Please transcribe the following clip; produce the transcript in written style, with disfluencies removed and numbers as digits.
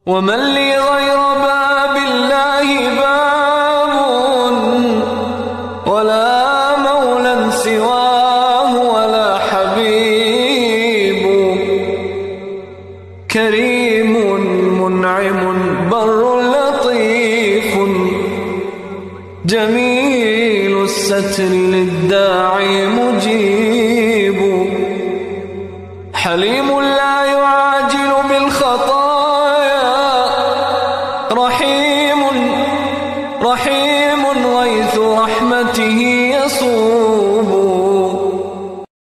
ومن لي غير باب الله باب ولا مولى سواه ولا حبيب كريم منعم بر لطيف جميل الستر للداعي مجيب حليم لا يعاجل بالخطايا رحيم